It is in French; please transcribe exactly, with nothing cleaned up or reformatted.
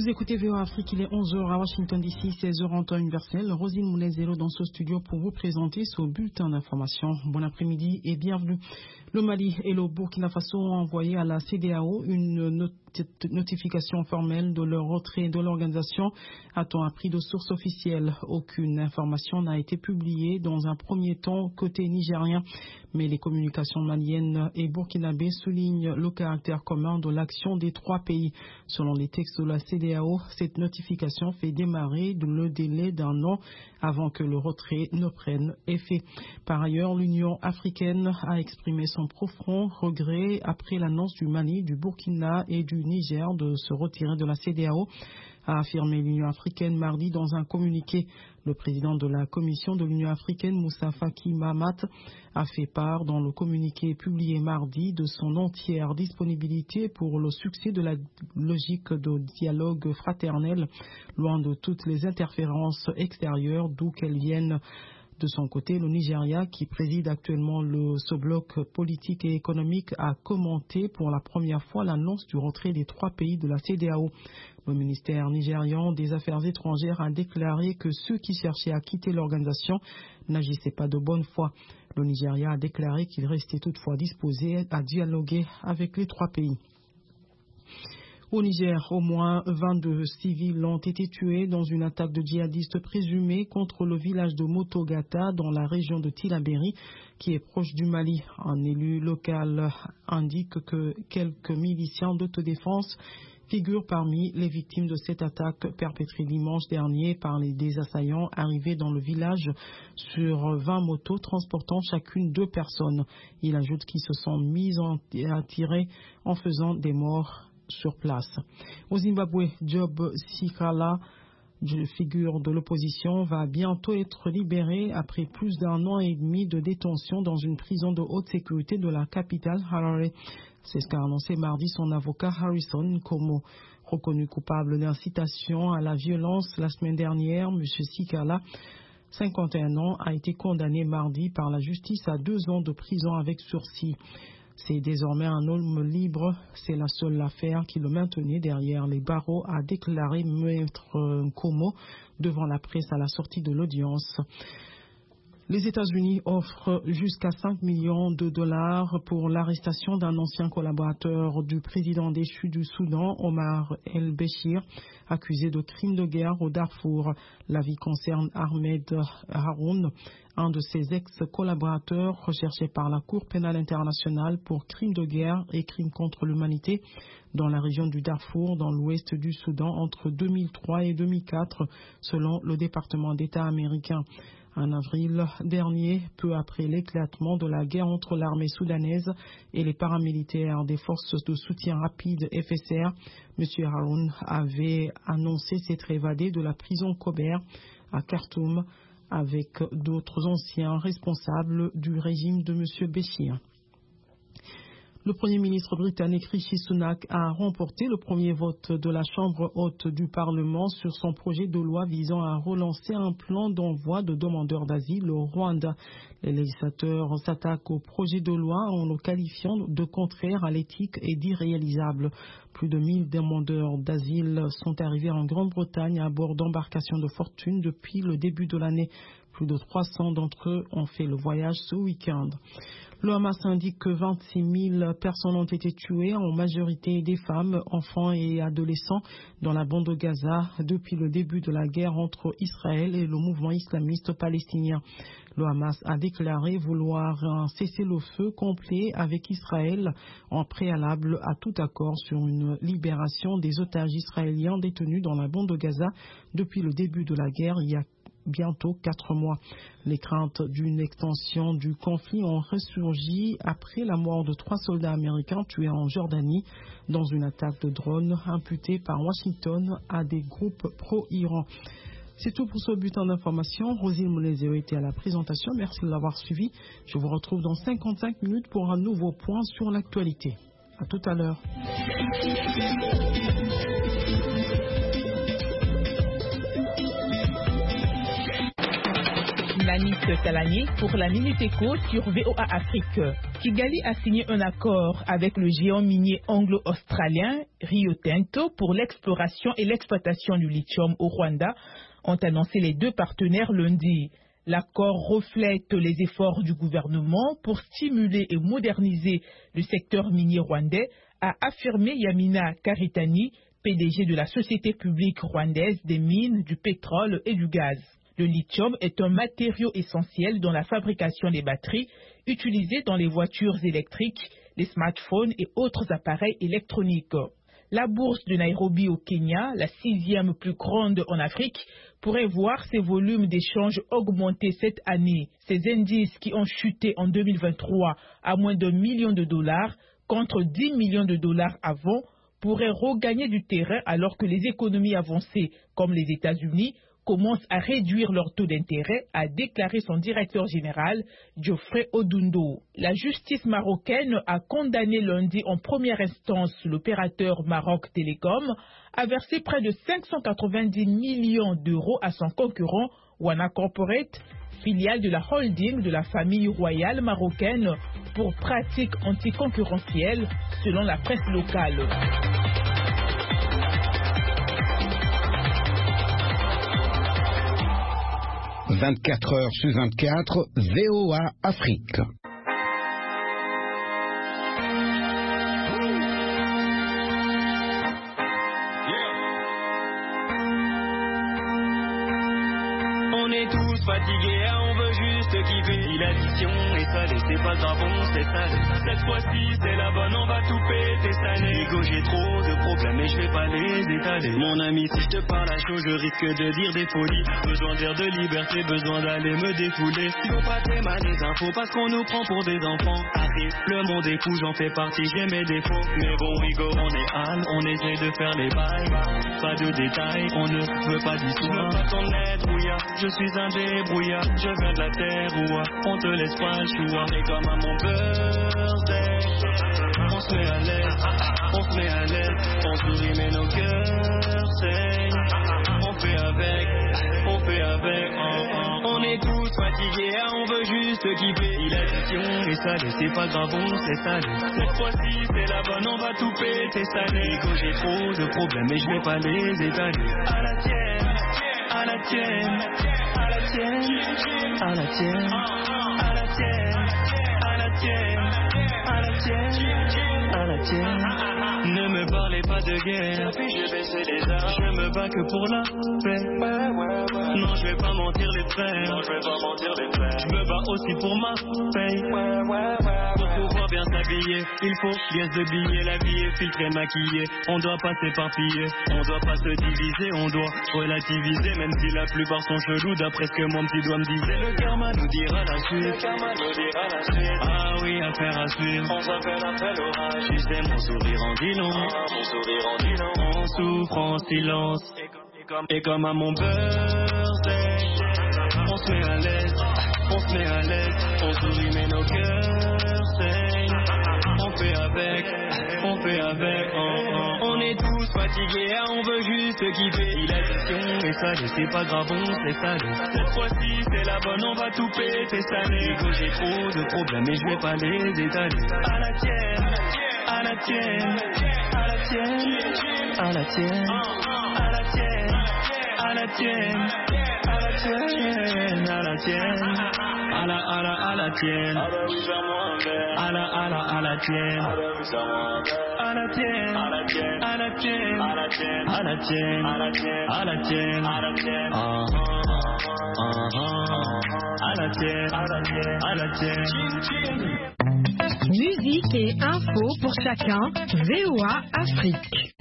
Vous écoutez V O Afrique, il est onze heures à Washington D C, seize heures en temps universel. Rosine Moulin-Zélo dans ce studio pour vous présenter ce bulletin d'information. Bon après-midi et bienvenue. Le Mali et le Burkina Faso ont envoyé à la C E D E A O une not notification formelle de leur retrait de l'organisation, a-t-on appris de sources officielles. Aucune information n'a été publiée dans un premier temps côté nigérien, mais les communications maliennes et burkinabées soulignent le caractère commun de l'action des trois pays. Selon les textes de la C E D E A O, cette notification fait démarrer le délai d'un an avant que le retrait ne prenne effet. Par ailleurs, l'Union africaine a exprimé son profond regret après l'annonce du Mali, du Burkina et du Niger de se retirer de la C E D E A O, a affirmé l'Union africaine mardi dans un communiqué. Le président de la Commission de l'Union africaine, Moussa Faki Mahamat, a fait part dans le communiqué publié mardi de son entière disponibilité pour le succès de la logique de dialogue fraternel, loin de toutes les interférences extérieures d'où qu'elles viennent. De son côté, le Nigeria, qui préside actuellement le, ce bloc politique et économique, a commenté pour la première fois l'annonce du retrait des trois pays de la C E D E A O. Le ministère nigérian des Affaires étrangères a déclaré que ceux qui cherchaient à quitter l'organisation n'agissaient pas de bonne foi. Le Nigeria a déclaré qu'il restait toutefois disposé à dialoguer avec les trois pays. Au Niger, au moins vingt-deux civils ont été tués dans une attaque de djihadistes présumés contre le village de Motogata dans la région de Tillabéri, qui est proche du Mali. Un élu local indique que quelques miliciens d'autodéfense figurent parmi les victimes de cette attaque perpétrée dimanche dernier par les des assaillants arrivés dans le village sur vingt motos transportant chacune deux personnes. Il ajoute qu'ils se sont mis à tirer en faisant des morts sur place. Au Zimbabwe, Job Sikala, figure de l'opposition, va bientôt être libéré après plus d'un an et demi de détention dans une prison de haute sécurité de la capitale Harare. C'est ce qu'a annoncé mardi son avocat Harrison Nkomo. Reconnu coupable d'incitation à la violence la semaine dernière, M. Sikala, cinquante et un ans, a été condamné mardi par la justice à deux ans de prison avec sursis. C'est désormais un homme libre. C'est la seule affaire qui le maintenait derrière les barreaux, a déclaré Maître Nkomo devant la presse à la sortie de l'audience. Les États-Unis offrent jusqu'à cinq millions de dollars pour l'arrestation d'un ancien collaborateur du président déchu du Soudan, Omar el-Béchir, accusé de crimes de guerre au Darfour. L'avis concerne Ahmed Haroun, un de ses ex-collaborateurs recherché par la Cour pénale internationale pour crimes de guerre et crimes contre l'humanité dans la région du Darfour, dans l'ouest du Soudan, entre deux mille trois et deux mille quatre, selon le département d'État américain. En avril dernier, peu après l'éclatement de la guerre entre l'armée soudanaise et les paramilitaires des forces de soutien rapide F S R, M. Haroun avait annoncé s'être évadé de la prison Kober à Khartoum avec d'autres anciens responsables du régime de M. Béchir. Le Premier ministre britannique Rishi Sunak a remporté le premier vote de la Chambre haute du Parlement sur son projet de loi visant à relancer un plan d'envoi de demandeurs d'asile au Rwanda. Les législateurs s'attaquent au projet de loi en le qualifiant de contraire à l'éthique et d'irréalisable. Plus de mille demandeurs d'asile sont arrivés en Grande-Bretagne à bord d'embarcations de fortune depuis le début de l'année. Plus de trois cents d'entre eux ont fait le voyage ce week-end. Le Hamas indique que vingt-six mille personnes ont été tuées, en majorité des femmes, enfants et adolescents, dans la bande de Gaza depuis le début de la guerre entre Israël et le mouvement islamiste palestinien. Le Hamas a déclaré vouloir un cessez-le-feu complet avec Israël en préalable à tout accord sur une libération des otages israéliens détenus dans la bande de Gaza depuis le début de la guerre il y a bientôt quatre mois. Les craintes d'une extension du conflit ont ressurgi après la mort de trois soldats américains tués en Jordanie dans une attaque de drone imputée par Washington à des groupes pro-Iran. C'est tout pour ce bulletin d'information. Rosine Moulin-Zélo était à la présentation. Merci de l'avoir suivi. Je vous retrouve dans cinquante-cinq minutes pour un nouveau point sur l'actualité. À tout à l'heure. Nanis Kalani pour la Minute Éco sur V O A Afrique. Kigali a signé un accord avec le géant minier anglo-australien Rio Tinto pour l'exploration et l'exploitation du lithium au Rwanda, ont annoncé les deux partenaires lundi. L'accord reflète les efforts du gouvernement pour stimuler et moderniser le secteur minier rwandais, a affirmé Yamina Karitani, P D G de la Société publique rwandaise des mines, du pétrole et du gaz. Le lithium est un matériau essentiel dans la fabrication des batteries utilisées dans les voitures électriques, les smartphones et autres appareils électroniques. La bourse de Nairobi au Kenya, la sixième plus grande en Afrique, pourrait voir ses volumes d'échanges augmenter cette année. Ces indices qui ont chuté en deux mille vingt-trois à moins d'un million de dollars contre dix millions de dollars avant pourraient regagner du terrain alors que les économies avancées comme les États-Unis commencent à réduire leur taux d'intérêt, a déclaré son directeur général, Geoffrey Odundo. La justice marocaine a condamné lundi en première instance l'opérateur Maroc Télécom à verser près de cinq cent quatre-vingt-dix millions d'euros à son concurrent Wana Corporate, filiale de la holding de la famille royale marocaine, pour pratiques anticoncurrentielles, selon la presse locale. vingt-quatre heures sur vingt-quatre, V O A Afrique. On est tous fatigués, on veut juste kiffer. L'addition est salée, c'est pas grave, on s'est salé. Cette fois-ci, c'est la bonne, on va tout péter salé. Ego, j'ai trop de problèmes et je vais pas les étaler. Mon ami, si je te parle à chaud, je risque de dire des folies. Besoin d'air, de liberté, besoin d'aller me défouler. Faut pas tréma les infos parce qu'on nous prend pour des enfants. Arrive, le monde est fou, j'en fais partie, j'ai mes défauts. Mais bon, Ego, on est âne, on essaie de faire les bails. Pas de détails, on ne veut pas d'histoire. Je veux pas ton aide, brouillard, je suis un débrouillard. Je viens de la terre où on te laisse pas le choix. Et comme à mon birthday, on se met à l'aise, on se met à l'aise, on sourit mais nos cœurs saignent. On fait avec, on fait avec, oh, oh. On est tous fatigués, on veut juste kiffer. L'addiction est salée, c'est pas grave, on s'est salé. Cette fois-ci c'est la bonne, on va tout péter salé. Ego, j'ai trop de problèmes et je vais pas les étaler. À la tienne, à la tienne, à la tienne, à la tienne, à la tienne, à la tienne, à la tienne, à la tienne. Ne me parlez pas de guerre, je baisser les armes. Je me bats que pour la paix. Non, je vais pas mentir les frères. Non, je vais pas mentir les frères. Je me bats aussi pour ma paye. Pour pouvoir bien s'habiller, il faut bien se billets. La vie est filtrée, maquillée. On doit pas s'éparpiller, on doit pas se diviser, on doit relativiser. Même si la plupart sont chelous, d'après ce que mon petit doigt me disait. Le karma nous dira la suite. Le karma nous dira la suite. Ah oui, affaire à suivre. On s'appelle après l'orage. Tu sais, mon sourire en dit long. Ah, mon sourire en dit long. On souffre en silence. Et comme, et comme, et comme à mon birthday, on se met à l'aise, on se met à l'aise, on sourit mais nos cœurs saignent. On fait avec, on fait avec, oh, oh. On est tous fatigués, on veut juste kiffer. L'addiction est salée, c'est pas grave, on s'est salé. Cette fois-ci c'est la bonne, on va tout péter salé. Ego, j'ai trop de problèmes et je vais pas les étaler. À la tienne, à la tienne, à la tienne, à la tienne, à la tienne, à la tienne, à la tienne, à la tienne, à la à la à la tienne, à la à la à la tienne, à la tienne, à la tienne, à la tienne, à la tienne, à la tienne, à la tienne, à la tienne, ah ah à la tienne, à la tienne, à la tienne. Musique et info pour chacun, V O A Afrique.